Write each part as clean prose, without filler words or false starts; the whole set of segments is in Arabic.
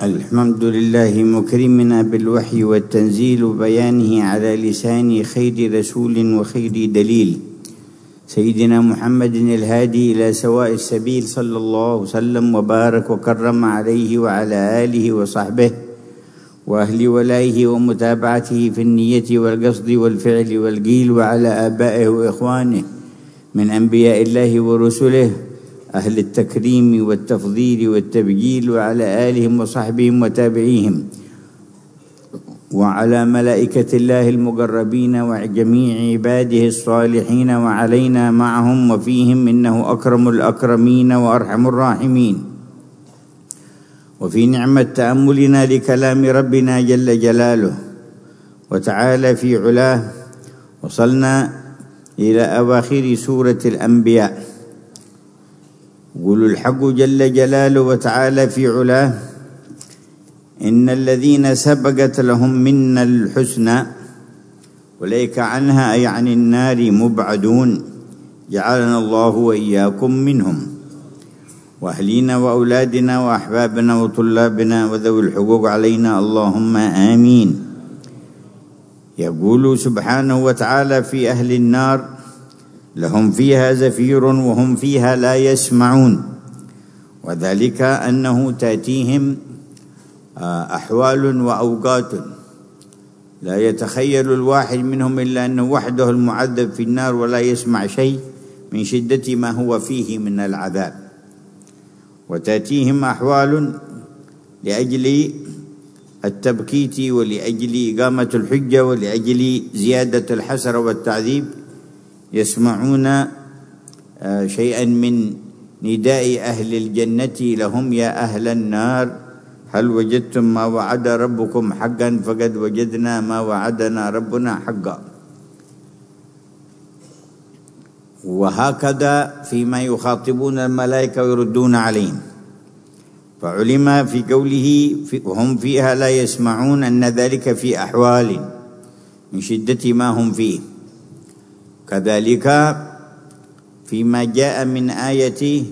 الحمد لله مكرمنا بالوحي والتنزيل وبيانه على لسان خير رسول وخير دليل سيدنا محمد الهادي إلى سواء السبيل صلى الله وسلم وبارك وكرم عليه وعلى آله وصحبه وأهل ولائه ومتابعته في النية والقصد والفعل والقيل وعلى آبائه وإخوانه من أنبياء الله ورسله أهل التكريم والتفضيل والتبجيل وعلى آلهم وصحبهم وتابعيهم وعلى ملائكة الله المقربين وجميع عباده الصالحين وعلينا معهم وفيهم إنه أكرم الأكرمين وأرحم الراحمين. وفي نعمة تأملنا لكلام ربنا جل جلاله وتعالى في علاه وصلنا إلى أواخر سورة الأنبياء. يقول الحق جل جلاله وتعالى في علاه: إن الذين سبقت لهم منا الحسنى أولئك عنها أي عن النار مبعدون جعلنا الله وإياكم منهم وأهلينا وأولادنا وأحبابنا وطلابنا وذوي الحقوق علينا اللهم آمين. يقول سبحانه وتعالى في أهل النار: لهم فيها زفير وهم فيها لا يسمعون، وذلك أنه تأتيهم أحوال وأوقات لا يتخيل الواحد منهم إلا أنه وحده المعذب في النار ولا يسمع شيء من شدة ما هو فيه من العذاب. وتأتيهم أحوال لأجل التبكيت ولأجل إقامة الحجة ولأجل زيادة الحسرة والتعذيب، يسمعون شيئا من نداء أهل الجنة لهم: يا أهل النار هل وجدتم ما وعد ربكم حقا؟ فقد وجدنا ما وعدنا ربنا حقا. وهكذا فيما يخاطبون الملائكة ويردون عليهم. فعلم في قوله وهم فيها لا يسمعون أن ذلك في أحوال من شدة ما هم فيه. كذلك فيما جاء من آية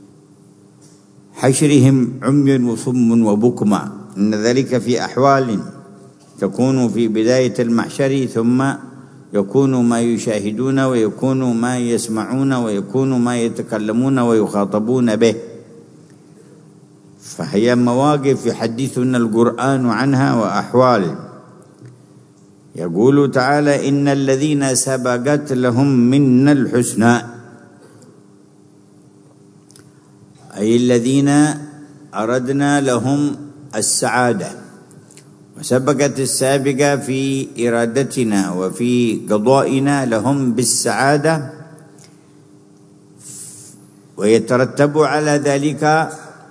حشرهم عمي وصم وبكما، إن ذلك في أحوال تكون في بداية المحشر، ثم يكون ما يشاهدون ويكون ما يسمعون ويكون ما يتكلمون ويخاطبون به. فهي مواقف يحدثنا القرآن عنها وأحوال. يقول تعالى: إن الذين سبقت لهم منا الحسنى، أي الذين أردنا لهم السعادة. وسبقت السابقة في إرادتنا وفي قضائنا لهم بالسعادة، ويترتب على ذلك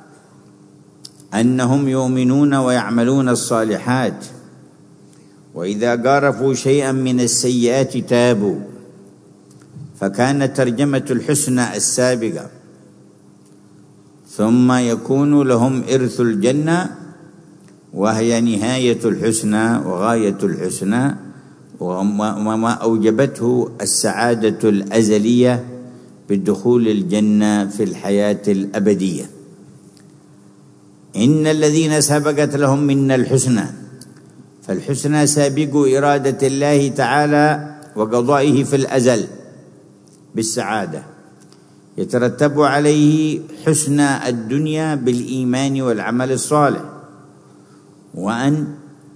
أنهم يؤمنون ويعملون الصالحات، وإذا قارفوا شيئا من السيئات تابوا، فكانت ترجمة الحسنى السابقة. ثم يكون لهم إرث الجنة، وهي نهاية الحسنى وغاية الحسنى، وما أوجبته السعادة الأزلية بالدخول الجنة في الحياة الأبدية. إن الذين سبقت لهم منا الحسنى، فالحسنى سابق إرادة الله تعالى وقضائه في الأزل بالسعادة، يترتب عليه حسنى الدنيا بالإيمان والعمل الصالح، وأن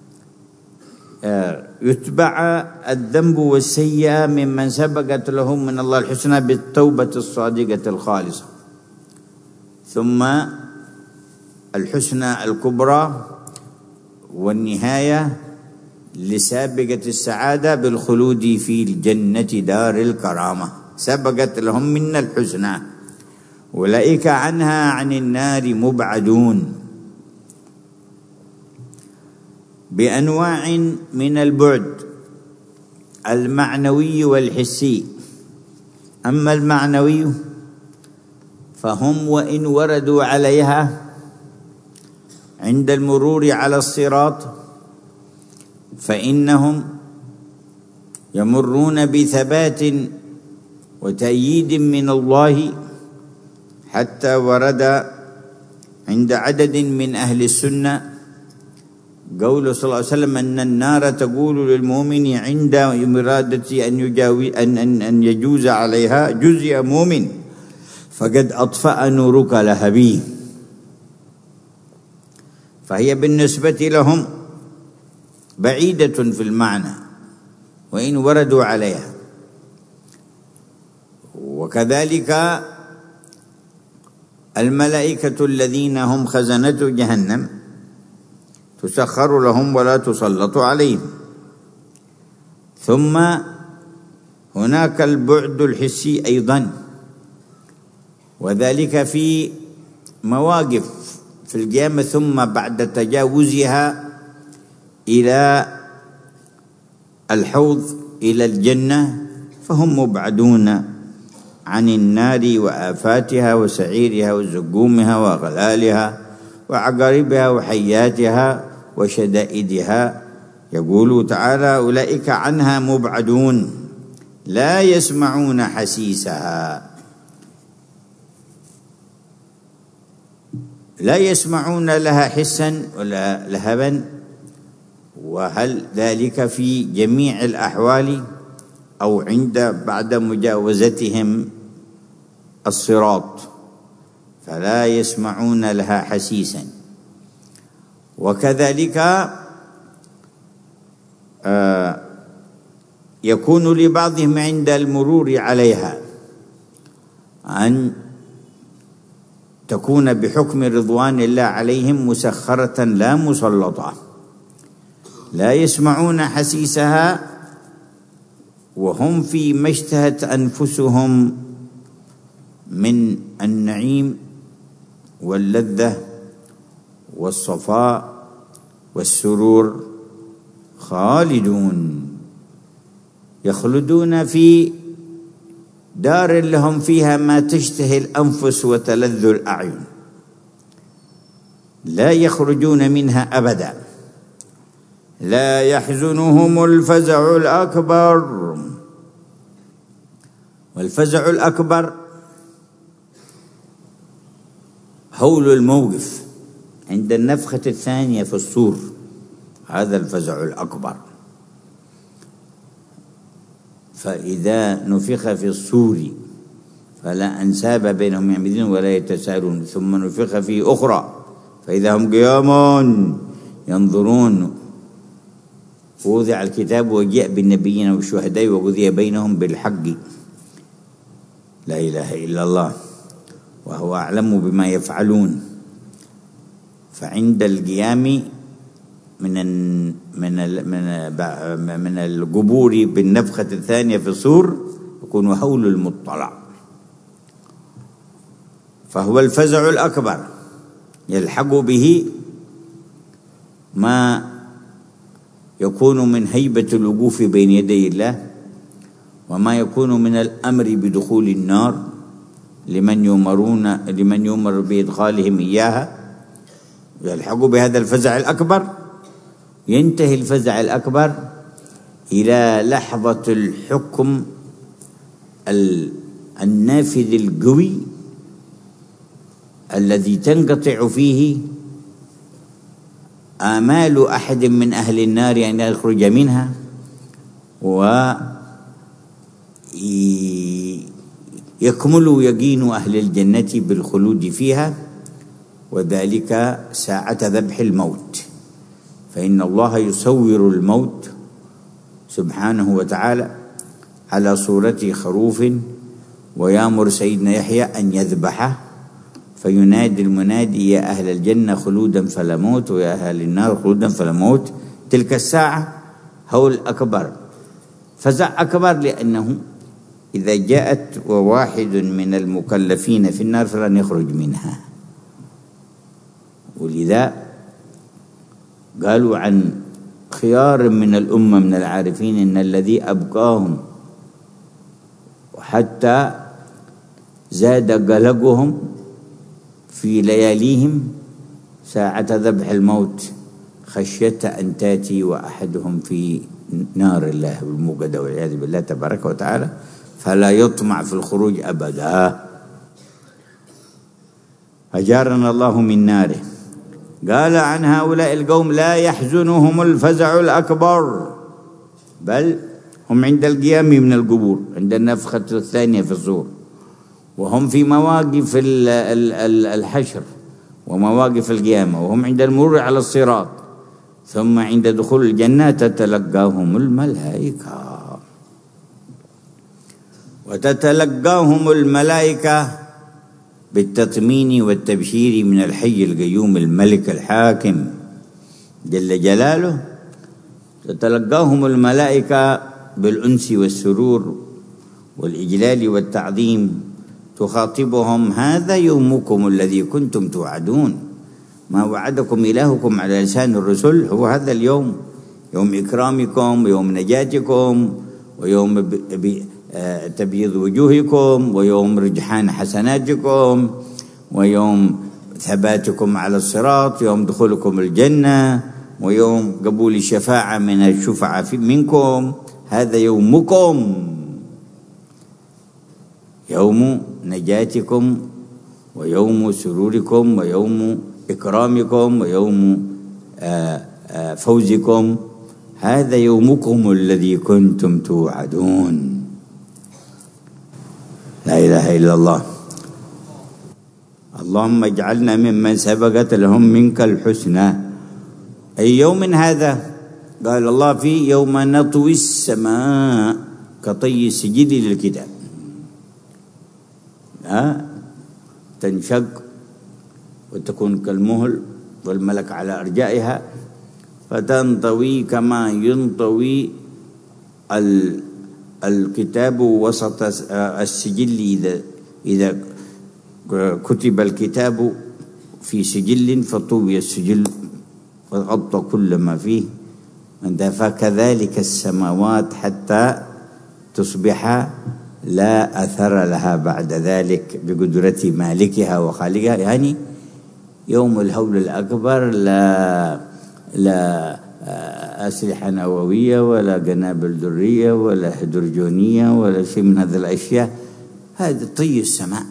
يتبع الذنب والسيئة ممن سبقت لهم من الله الحسنى بالتوبة الصادقة الخالصة، ثم الحسنى الكبرى والنهاية لسابقة السعادة بالخلود في الجنة دار الكرامة. سبقت لهم منا الحسنى أولئك عنها عن النار مبعدون، بأنواع من البعد المعنوي والحسي. أما المعنوي فهم وإن وردوا عليها عند المرور على الصراط فإنهم يمرون بثبات وتأييد من الله، حتى ورد عند عدد من أهل السنة قوله صلى الله عليه وسلم أن النار تقول للمؤمن عند إرادة أن يجوز عليها: جز يا مؤمن فقد أطفأ نورك لهبي. فهي بالنسبة لهم بعيدة في المعنى وإن وردوا عليها. وكذلك الملائكة الذين هم خزنة جهنم تسخر لهم ولا تسلط عليهم. ثم هناك البعد الحسي أيضا، وذلك في مواقف في القيامة ثم بعد تجاوزها إلى الحوض إلى الجنة فهم مبعدون عن النار وآفاتها وسعيرها وزقومها وأغلالها وعقاربها وحياتها وشدائدها. يقول تعالى: أولئك عنها مبعدون لا يسمعون حسيسها. لا يسمعون لها حسا ولا لهبا. وهل ذلك في جميع الأحوال أو بعد مجاوزتهم الصراط؟ فلا يسمعون لها حسيسا. وكذلك يكون لبعضهم عند المرور عليها أن تكون بحكم رضوان الله عليهم مسخرة لا مسلطة. لا يسمعون حسيسها وهم فيما اشتهت أنفسهم من النعيم واللذة والصفاء والسرور خالدون، يخلدون في دار لهم فيها ما تشتهي الأنفس وتلذ الأعين، لا يخرجون منها أبدا. لا يحزنهم الفزع الأكبر. والفزع الأكبر هول الموقف عند النفخة الثانية في الصور، هذا الفزع الأكبر. فإذا نفخ في الصور فلا أنساب بينهم يومئذ ولا يتساءلون، ثم نفخ في أخرى فإذا هم قيام ينظرون، ووضع الكتاب وجاء بالنبيين والشهداء وقضي بينهم بالحق. لا إله إلا الله وهو أعلم بما يفعلون. فعند القيام من القبور بالنفخة الثانية في الصور يكون هول المطلع، فهو الفزع الأكبر يلحق به ما يكون من هيبة الوقوف بين يدي الله، وما يكون من الأمر بدخول النار لمن يؤمر بإدخالهم إياها، يلحق بهذا الفزع الأكبر. ينتهي الفزع الأكبر إلى لحظة الحكم النافذ القوي الذي تنقطع فيه آمال أحد من أهل النار أن يخرج منها، ويكمل يقين أهل الجنة بالخلود فيها، وذلك ساعة ذبح الموت. فإن الله يصور الموت سبحانه وتعالى على صورة خروف، ويأمر سيدنا يحيى أن يذبحه، فينادي المنادي: يا أهل الجنة خلودا فلا موت، ويا أهل النار خلودا فلا موت. تلك الساعة هول أكبر، فزع أكبر، لأنه إذا جاءت وواحد من المكلفين في النار فلن يخرج منها. ولذا قالوا عن خيار من الأمة من العارفين إن الذي أبقاهم وحتى زاد قلقهم في لياليهم ساعة ذبح الموت خشية أن تأتي وأحدهم في نار الله الموقدة والعياذ بالله تبارك وتعالى، فلا يطمع في الخروج أبدا. أجارنا الله من ناره. قال عن هؤلاء القوم: لا يحزنهم الفزع الأكبر، بل هم عند القيام من القبور، عند النفخة الثانية في الصور، وهم في مواقف الحشر ومواقف القيامة، وهم عند المرور على الصراط، ثم عند دخول الجنة تتلقاهم الملائكة. وتتلقاهم الملائكة بالتطمين والتبشير من الحي القيوم الملك الحاكم جل جلاله. تتلقاهم الملائكة بالأنس والسرور والإجلال والتعظيم، تخاطبهم: هذا يومكم الذي كنتم توعدون، ما وعدكم إلهكم على لسان الرسل هو هذا اليوم، يوم إكرامكم ويوم نجاتكم ويوم تبييض وجوهكم ويوم رجحان حسناتكم ويوم ثباتكم على الصراط، يوم دخولكم الجنة ويوم قبول الشفاعة من الشفعاء منكم. هذا يومكم، يوم نجاتكم ويوم سروركم ويوم إكرامكم ويوم فوزكم. هذا يومكم الذي كنتم توعدون. لا إله إلا الله. اللهم اجعلنا ممن سبقت لهم منك الحسنى. أي يوم هذا؟ قال الله فيه: يوم نطوي السماء كطي السجل للكتاب. تنشق وتكون كالمهل والملك على أرجائها، فتنطوي كما ينطوي الكتاب وسط السجل. إذا كتب الكتاب في سجل فطوي السجل وغطى كل ما فيه، فكذلك السماوات حتى تصبح لا أثر لها بعد ذلك بقدرة مالكها وخالقها. يعني يوم الهول الأكبر لا أسلحة نووية ولا قنابل ذرية ولا هيدروجينية ولا شيء من هذه الأشياء. هذا طي السماء،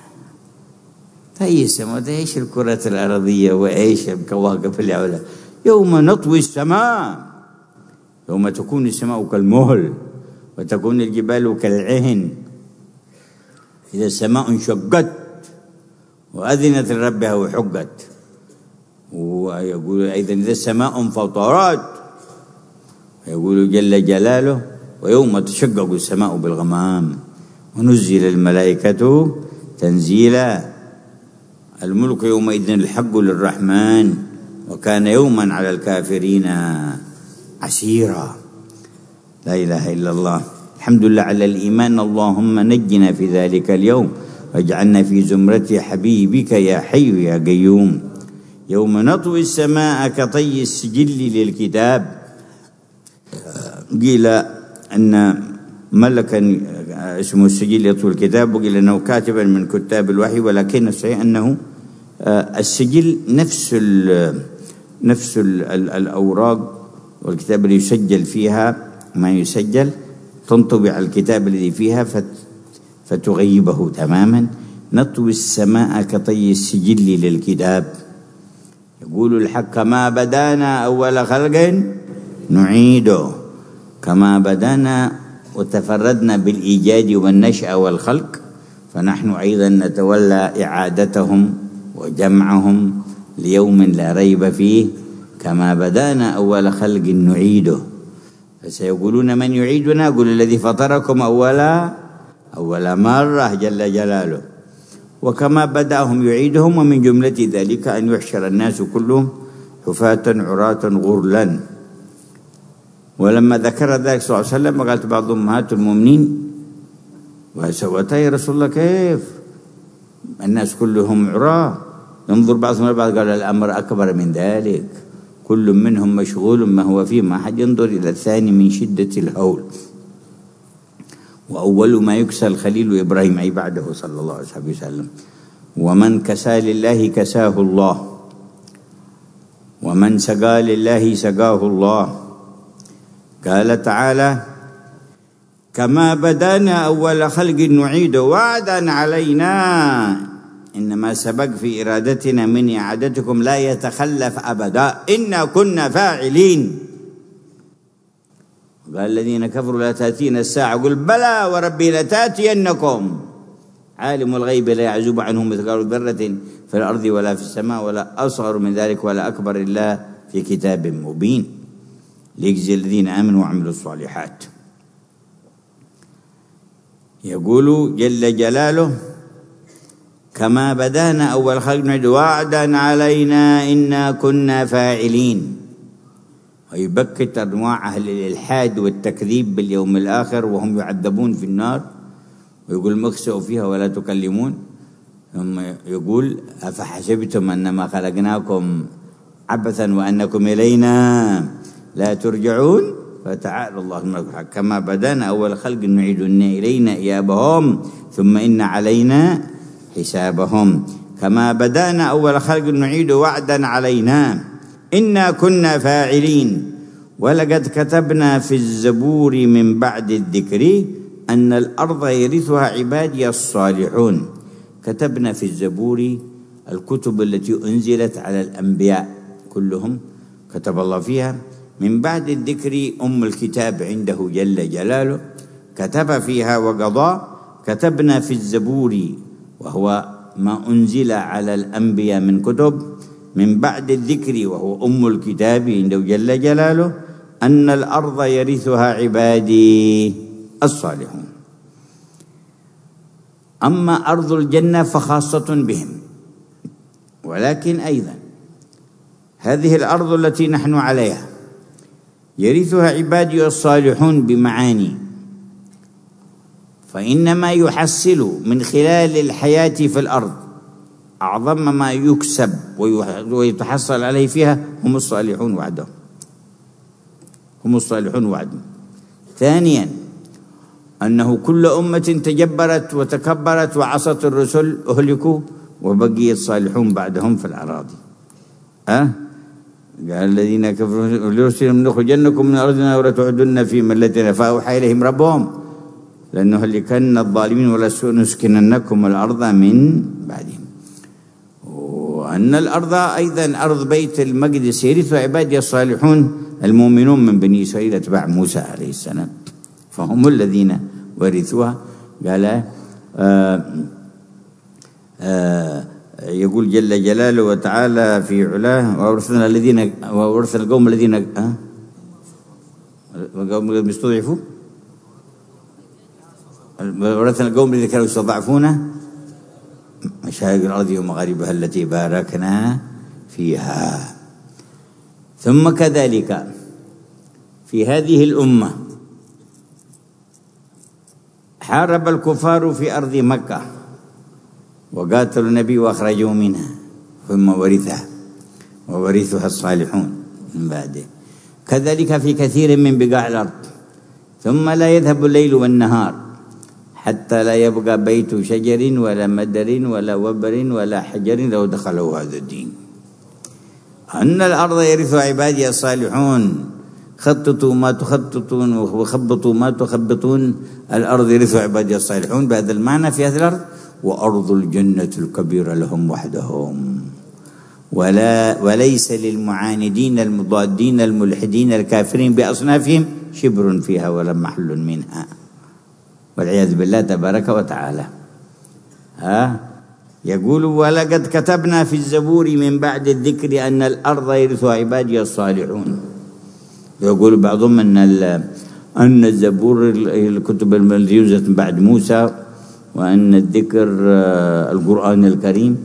طي السماء. ايش الكرة الأرضية وايش الكواكب اللي حولها؟ يوم نطوي السماء، يوم تكون السماء كالمهل وتكون الجبال كالعهن. إذا السماء انشقت وأذنت لربها وحقت. ويقول أيضا: إذا السماء انفطرت، يقول جل جلاله: ويوم تشقق السماء بالغمام ونزل الملائكة تنزيلا. الملك يومئذ الحق للرحمن وكان يوما على الكافرين عسيرا. لا إله إلا الله. الحمد لله على الإيمان. اللهم نجنا في ذلك اليوم واجعلنا في زمرة حبيبك يا حي يا قيوم. يوم نطوي السماء كطي السجل للكتاب. قيل أن ملكا اسمه السجل يطوي الكتاب، وقيل أنه كاتبا من كتاب الوحي، ولكن الصحيح أنه السجل نفس الأوراق والكتاب اللي يسجل فيها ما يسجل، تنطبع الكتاب الذي فيها فتغيبه تماما. نطوي السماء كطي السجل للكتاب. يقول الحق: كما بدانا أول خلق نعيده. كما بدانا وتفردنا بالإيجاد والنشأة والخلق، فنحن أيضا نتولى إعادتهم وجمعهم ليوم لا ريب فيه. كما بدانا أول خلق نعيده. فسيقولون: من يعيدنا؟ قل: الذي فطركم أول مرة جل جلاله. وكما بدأهم يعيدهم، ومن جملة ذلك أن يحشر الناس كلهم حفاة عراة غرلا. ولما ذكر ذلك صلى الله عليه وسلم قالت بعض أمهات المؤمنين: وسوتها يا رسول الله، كيف الناس كلهم عراة؟ ينظر بعضهم البعض، قال: الأمر أكبر من ذلك، كل منهم مشغول ما هو فيه، ما حد ينظر إلى الثاني من شدة الهول. وأول ما يكسى الخليل إبراهيم أي بعده صلى الله عليه وسلم. ومن كسى لله كساه الله، ومن سقى لله سقاه الله. قال تعالى: كما بدانا أول خلق نعيد وعدا علينا إنما سبق في إرادتنا من إعادتكم لا يتخلف أبدا، إنا كنا فاعلين. قال الذين كفروا لا تأتينا الساعة، قل بلى وربي لتأتينكم، عالم الغيب لا يعزب عنه مثقال ذرة في الأرض ولا في السماء ولا أصغر من ذلك ولا أكبر إلا في كتاب مبين ليجزي الذين آمنوا وعملوا الصالحات. يقول جل جلاله كما بدانا أول خلق نعيد وعدا علينا إنا كنا فاعلين، ويبكت أنواع أهل الإلحاد والتكذيب باليوم الآخر وهم يعذبون في النار، ويقول مخسئوا فيها ولا تكلمون. ثم يقول أفحسبتم أنما خلقناكم عبثا وأنكم إلينا لا ترجعون، فتعالى الله الملك الحق. كما بدانا أول خلق نعيد إلينا إيابهم ثم إن علينا حسابهم. كما بدانا أول خلق نعيد وعدا علينا إنا كنا فاعلين. ولقد كتبنا في الزبور من بعد الذكر أن الأرض يرثها عبادي الصالحون. كتبنا في الزبور الكتب التي أنزلت على الأنبياء كلهم كتب الله فيها. من بعد الذكر أم الكتاب عنده جل جلاله كتب فيها وقضى. كتبنا في الزبور وهو ما أنزل على الأنبياء من كتب، من بعد الذكر وهو أم الكتاب عنده جل جلاله، أن الأرض يرثها عبادي الصالحون. أما أرض الجنة فخاصة بهم، ولكن أيضا هذه الأرض التي نحن عليها يرثها عبادي الصالحون بمعاني، فإنما يحصل من خلال الحياة في الأرض أعظم ما يكسب ويتحصل عليه فيها هم الصالحون وحدهم، هم الصالحون وحدهم. ثانيا أنه كل أمة تجبرت وتكبرت وعصت الرسل أهلكوا وبقي الصالحون بعدهم في الأراضي. قال الذين كفروا لرسلهم لنخرجنكم من أرضنا ولا تعدن في ملتنا فأوحى إليهم ربهم لنهلكن الظالمين ولنسكننكم الأرض من بعدهم. وأن الأرض أيضا أرض بيت المقدس يرثها عبادي الصالحون المؤمنون من بني إسرائيل أتباع موسى عليه السلام، فهم الذين ورثوها. قال يقول جل جلاله وتعالى في علاه وورثنا القوم الذين استضعفوا، ورثنا القوم الذين كانوا يستضعفون مشارق الأرض ومغاربها التي باركنا فيها. ثم كذلك في هذه الأمة حارب الكفار في أرض مكة وقاتلوا النبي وأخرجوا منها، ثم وورثها الصالحون من بعده. كذلك في كثير من بقاع الأرض. ثم لا يذهب الليل والنهار حتى لا يبقى بيت شجر ولا مدر ولا وبر ولا حجر لو دخلوا هذا الدين. أن الأرض يرثها عبادي الصالحون. خططوا ما تخططون وخبطوا ما تخبطون، الأرض يرثها عبادي الصالحون بهذا المعنى في هذه الأرض. وأرض الجنة الكبيرة لهم وحدهم، وليس للمعاندين المضادين الملحدين الكافرين بأصنافهم شبر فيها ولا محل منها، والعياذ بالله تبارك وتعالى. يقول ولقد كتبنا في الزبور من بعد الذكر أن الأرض يرثها عبادي الصالحون. يقول بعضهم أن الزبور الكتب التي نزلت بعد موسى، وأن الذكر القرآن الكريم،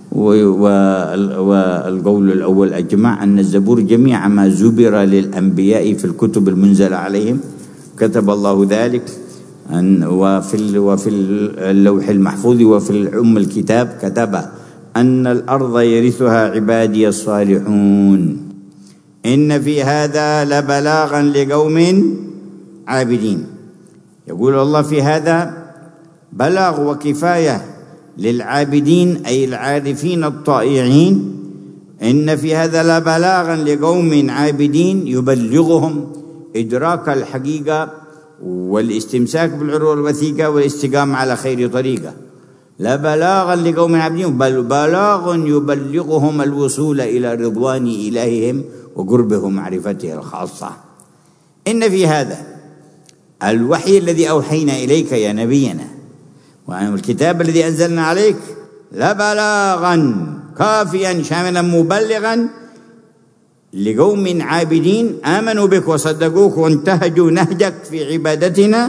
والقول الأول أجمع أن الزبور جميع ما زبر للأنبياء في الكتب المنزلة عليهم كتب الله ذلك. وفي اللوح المحفوظ وفي أم الكتاب كتب أن الأرض يرثها عبادي الصالحون. إن في هذا لبلاغا لقوم عابدين. يقول الله في هذا بلاغ وكفاية للعابدين أي العارفين الطائعين. إن في هذا لبلاغا لقوم عابدين يبلغهم إدراك الحقيقة والاستمساك بالعروة الوثيقة والاستقامة على خير طريقة. لبلاغا لقوم عابدين، بل بلاغ يبلغهم الوصول إلى رضوان إلههم وقربه معرفته الخاصة. إن في هذا الوحي الذي أوحينا إليك يا نبينا والكتاب الذي أنزلنا عليك لبلاغا كافيا شاملا مبلغا لقوم عابدين آمنوا بك وصدقوك وانتهجوا نهجك في عبادتنا،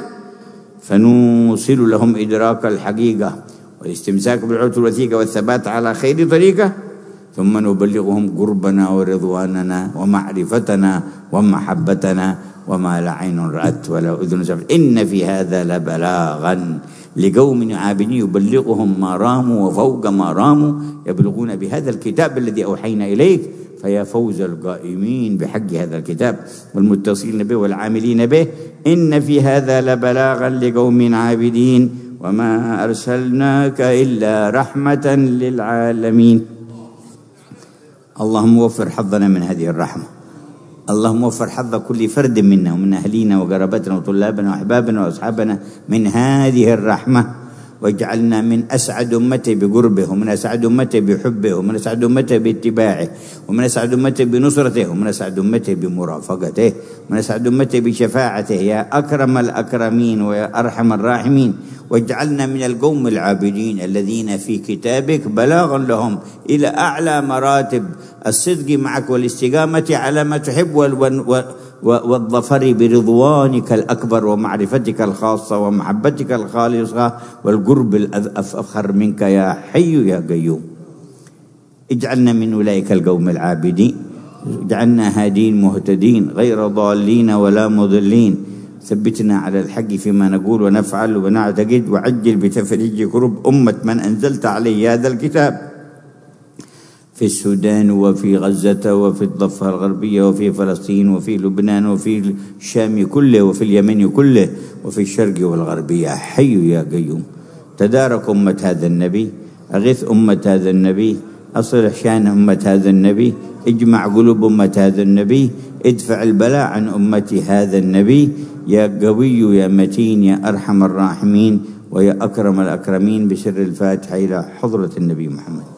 فنوصل لهم إدراك الحقيقة والاستمساك بالعروة الوثيقة والثبات على خير طريقة، ثم نبلغهم قربنا ورضواننا ومعرفتنا ومحبتنا وما لا عين رأت ولا أذن سمعت. إن في هذا لبلاغا لقوم عابدين يبلغهم ما راموا وفوق ما راموا، يبلغون بهذا الكتاب الذي أوحينا إليك. فيا فوز القائمين بحق هذا الكتاب والمتصلين به والعاملين به. إن في هذا لبلاغا لقوم عابدين وما أرسلناك إلا رحمة للعالمين. اللهم وفر حظنا من هذه الرحمة، اللهم وفر حظ كل فرد منا ومن أهلينا وقرابتنا وطلابنا وأحبابنا وأصحابنا من هذه الرحمة، واجعلنا من أسعد أمته بقربه، ومن أسعد أمته بحبه، ومن أسعد أمته باتباعه، ومن أسعد أمته بنصرته، ومن أسعد أمته بمرافقته، ومن أسعد أمته بشفاعته يا أكرم الأكرمين ويا أرحم الراحمين. واجعلنا من القوم العابدين الذين في كتابك بلاغا لهم إلى أعلى مراتب الصدق معك والاستقامة على ما تحب والظفر برضوانك الأكبر ومعرفتك الخاصة ومحبتك الخالصة والقرب الأفخر منك يا حي يا قيوم. اجعلنا من أولئك القوم العابدين، اجعلنا هادين مهتدين غير ضالين ولا مضلين. ثبتنا على الحق فيما نقول ونفعل ونعتقد، وعجل بتفريج كرب أمة من أنزلت عليه هذا الكتاب في السودان وفي غزة وفي الضفة الغربية وفي فلسطين وفي لبنان وفي الشام كله وفي اليمن كله وفي الشرق والغرب يا حي يا قيوم. تدارك أمة هذا النبي، أغث أمة هذا النبي، أصلح شان أمة هذا النبي، اجمع قلوب أمة هذا النبي، ادفع البلاء عن أمة هذا النبي يا قوي يا متين يا أرحم الراحمين ويا أكرم الأكرمين، بسر الفاتحة إلى حضرة النبي محمد.